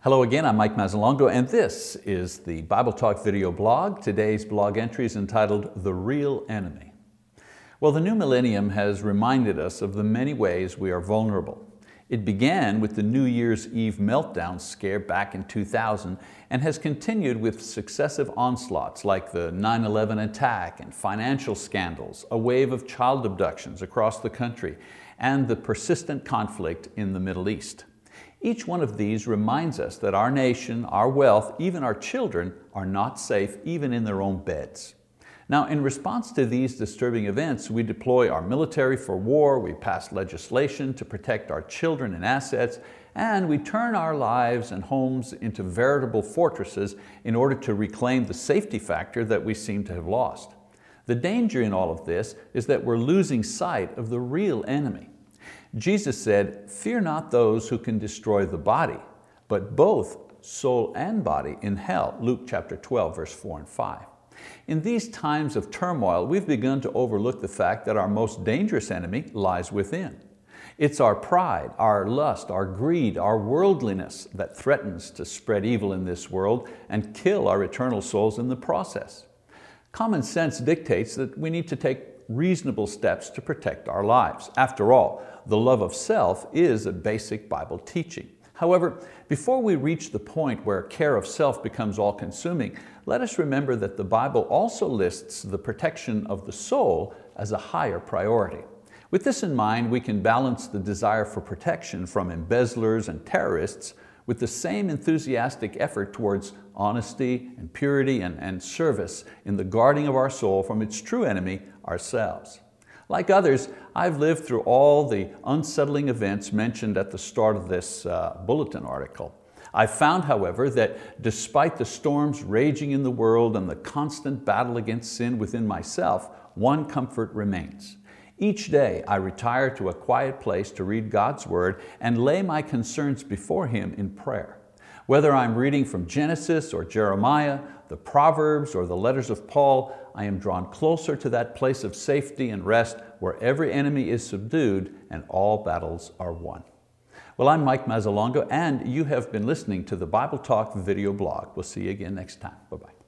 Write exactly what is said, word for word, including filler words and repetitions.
Hello again, I'm Mike Mazzalongo, and this is the Bible Talk video blog. Today's blog entry is entitled, The Real Enemy. Well, the new millennium has reminded us of the many ways we are vulnerable. It began with the New Year's Eve meltdown scare back in two thousand and has continued with successive onslaughts like the nine eleven attack and financial scandals, a wave of child abductions across the country, and the persistent conflict in the Middle East. Each one of these reminds us that our nation, our wealth, even our children are not safe even in their own beds. Now, in response to these disturbing events, we deploy our military for war, we pass legislation to protect our children and assets, and we turn our lives and homes into veritable fortresses in order to reclaim the safety factor that we seem to have lost. The danger in all of this is that we're losing sight of the real enemy. Jesus said, "Fear not those who can destroy the body, but both soul and body in hell," Luke chapter twelve, verse four and five. In these times of turmoil, we've begun to overlook the fact that our most dangerous enemy lies within. It's our pride, our lust, our greed, our worldliness that threatens to spread evil in this world and kill our eternal souls in the process. Common sense dictates that we need to take reasonable steps to protect our lives. After all, the love of self is a basic Bible teaching. However, before we reach the point where care of self becomes all-consuming, let us remember that the Bible also lists the protection of the soul as a higher priority. With this in mind, we can balance the desire for protection from embezzlers and terrorists with the same enthusiastic effort towards honesty and purity and, and service in the guarding of our soul from its true enemy, ourselves. Like others, I've lived through all the unsettling events mentioned at the start of this uh, bulletin article. I've found, however, that despite the storms raging in the world and the constant battle against sin within myself, one comfort remains. Each day I retire to a quiet place to read God's Word and lay my concerns before Him in prayer. Whether I'm reading from Genesis or Jeremiah, the Proverbs or the letters of Paul, I am drawn closer to that place of safety and rest where every enemy is subdued and all battles are won. Well, I'm Mike Mazzalongo, and you have been listening to the Bible Talk video blog. We'll see you again next time. Bye-bye.